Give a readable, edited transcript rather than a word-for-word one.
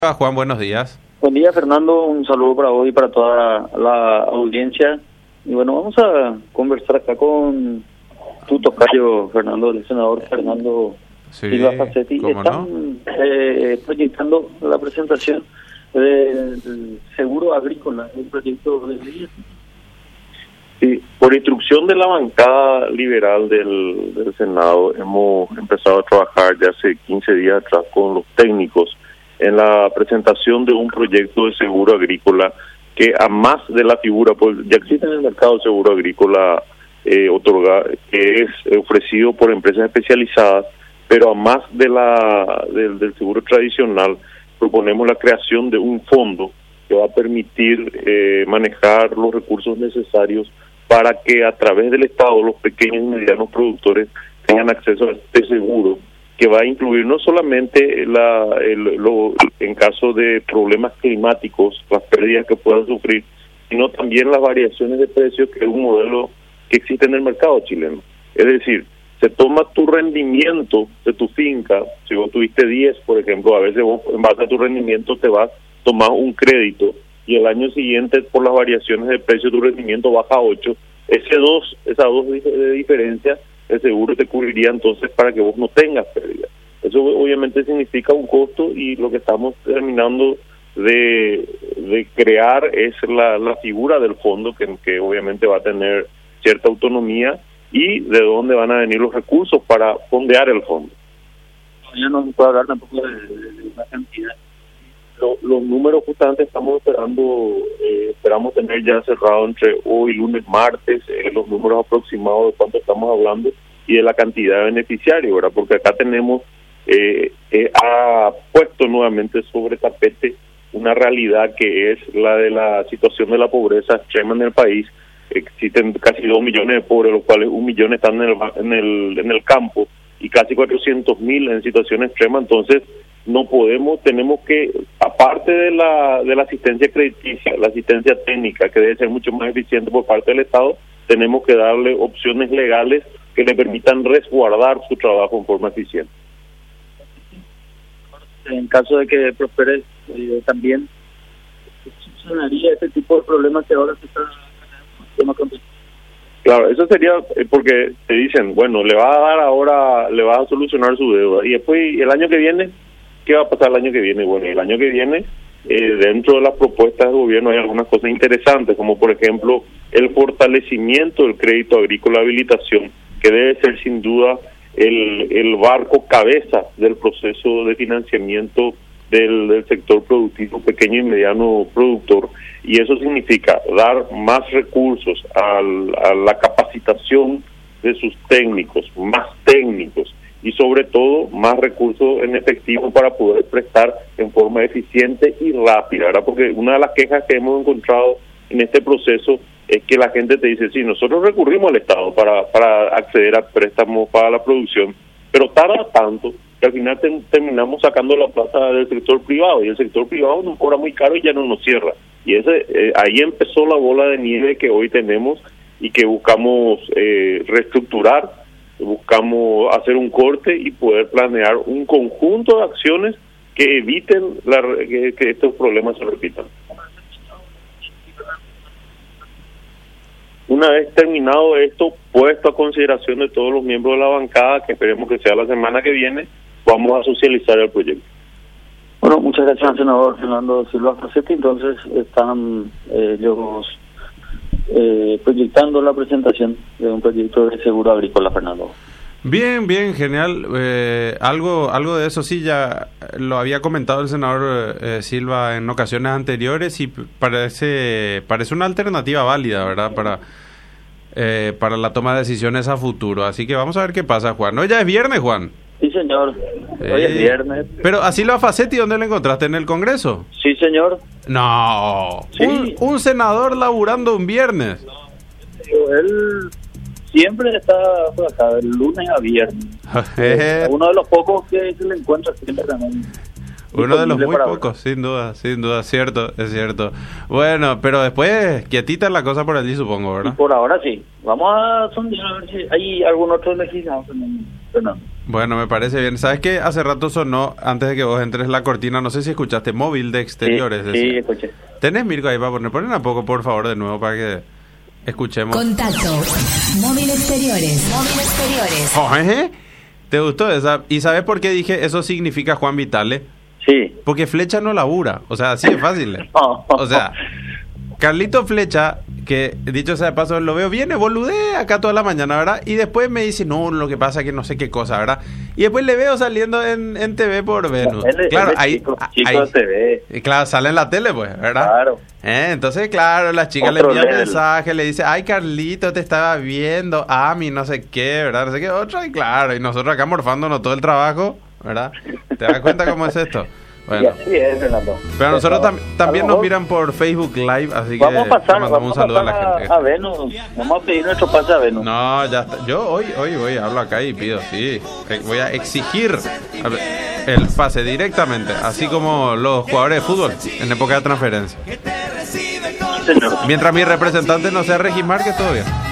Hola, Juan, buenos días. Buen día, Fernando. Un saludo para vos y para toda la audiencia. Y bueno, vamos a conversar acá con tu tocayo, Fernando, el senador Fernando Silva Facetti. Están proyectando la presentación del seguro agrícola, el proyecto de ley. Sí, por instrucción de la bancada liberal del Senado, hemos empezado a trabajar ya hace 15 días atrás con los técnicos en la presentación de un proyecto de seguro agrícola que, a más de la figura, pues ya existe en el mercado de seguro agrícola que es ofrecido por empresas especializadas, pero a más de del seguro tradicional, proponemos la creación de un fondo que va a permitir manejar los recursos necesarios para que a través del Estado los pequeños y medianos productores tengan acceso a este seguro, que va a incluir no solamente en caso de problemas climáticos, las pérdidas que puedan sufrir, sino también las variaciones de precios, que es un modelo que existe en el mercado chileno. Es decir, se toma tu rendimiento de tu finca. Si vos tuviste 10, por ejemplo, a veces vos en base a tu rendimiento te vas a tomar un crédito y el año siguiente, por las variaciones de precio, tu rendimiento baja a 8. Esas dos de diferencia, el seguro te cubriría entonces para que vos no tengas pérdida. Eso obviamente significa un costo, y lo que estamos terminando de crear es la figura del fondo, que obviamente va a tener cierta autonomía, y de dónde van a venir los recursos para fondear el fondo. Ya no se puede hablar tampoco de una cantidad. Los números justamente esperamos tener ya cerrado entre hoy, lunes, martes, los números aproximados de cuánto estamos hablando y de la cantidad de beneficiarios, ¿verdad? Porque acá tenemos, ha puesto nuevamente sobre tapete una realidad que es la de la situación de la pobreza extrema en el país. Existen casi 2 millones de pobres, los cuales 1 millón están en el campo y casi 400.000 en situación extrema. Entonces, tenemos que, aparte de la asistencia crediticia, la asistencia técnica, que debe ser mucho más eficiente por parte del Estado, tenemos que darle opciones legales que le permitan resguardar su trabajo en forma eficiente. En caso de que prospere, también solucionaría ese tipo de problemas que ahora se está teniendo. Claro, eso sería porque te dicen, bueno, le va a solucionar su deuda, y después el año que viene, ¿qué va a pasar el año que viene? Bueno, el año que viene, dentro de las propuestas del gobierno hay algunas cosas interesantes, como por ejemplo el fortalecimiento del crédito agrícola de habilitación, que debe ser sin duda el barco cabeza del proceso de financiamiento del sector productivo pequeño y mediano productor, y eso significa dar más recursos a la capacitación de sus técnicos, más técnicos, y sobre todo más recursos en efectivo para poder prestar en forma eficiente y rápida, ¿verdad? Porque una de las quejas que hemos encontrado en este proceso es que la gente te dice, sí, nosotros recurrimos al Estado para acceder a préstamos para la producción, pero tarda tanto que al final terminamos sacando la plata del sector privado, y el sector privado nos cobra muy caro y ya no nos cierra. Y ahí empezó la bola de nieve que hoy tenemos y que buscamos reestructurar, buscamos hacer un corte y poder planear un conjunto de acciones que eviten que estos problemas se repitan. Una vez terminado esto, puesto a consideración de todos los miembros de la bancada, que esperemos que sea la semana que viene, vamos a socializar el proyecto. Bueno, muchas gracias, senador Fernando Silva Facetti. Entonces están ellos proyectando la presentación de un proyecto de seguro agrícola, Fernando. Bien, genial. Algo de eso sí ya lo había comentado el senador Silva en ocasiones anteriores, y parece una alternativa válida, ¿verdad? Para la toma de decisiones a futuro. Así que vamos a ver qué pasa, Juan. ¿No? Ya es viernes, Juan. Sí, señor. Hoy es viernes. Pero a Silva Facetti, ¿dónde lo encontraste? ¿En el Congreso? Sí, señor. No. Sí. Un senador laburando un viernes. Él siempre está por acá, de lunes a viernes. Uno de los pocos que se le encuentra siempre también. Uno de los muy pocos, sin duda, es cierto. Bueno, pero después quietita la cosa por allí, supongo, ¿verdad? Y por ahora sí. Vamos a sondear a ver si hay algún otro legislador, Fernando. Bueno, me parece bien. ¿Sabes qué? Hace rato sonó, antes de que vos entres, la cortina, no sé si escuchaste, móvil de exteriores. Sí, escuché. ¿Tenés, Mirko, ahí para poner un poco, por favor, de nuevo, para que escuchemos? Contacto. Móvil exteriores. Móvil exteriores. ¿Eh? ¿Te gustó esa? ¿Y sabes por qué dije eso significa Juan Vitale? Sí. Porque Flecha no labura. O sea, así de fácil. O sea, Carlito Flecha, que dicho sea de paso, lo veo, viene, boludea acá toda la mañana, ¿verdad? Y después me dice, no, lo que pasa es que no sé qué cosa, ¿verdad? Y después le veo saliendo en TV por Venus. Claro, ahí, chico de TV. Claro, sale en la tele, pues, ¿verdad? Claro. Entonces, claro, la chica le envía mensaje, le dice, ay, Carlito, te estaba viendo, Ami, no sé qué, ¿verdad? No sé qué otra, y claro, y nosotros acá morfándonos todo el trabajo, ¿verdad? ¿Te das cuenta cómo es esto? Bueno. Y así es, Fernando. Pero a nosotros también nos miran por Facebook Live, así que mandamos un saludo a la gente. A Venus. Vamos a pedir nuestro pase a Venus. No, ya está. Yo hoy voy, hablo acá y pido, sí. Voy a exigir el pase directamente, así como los jugadores de fútbol en época de transferencia. Señor. Mientras mi representante no sea Regis Márquez, todo bien.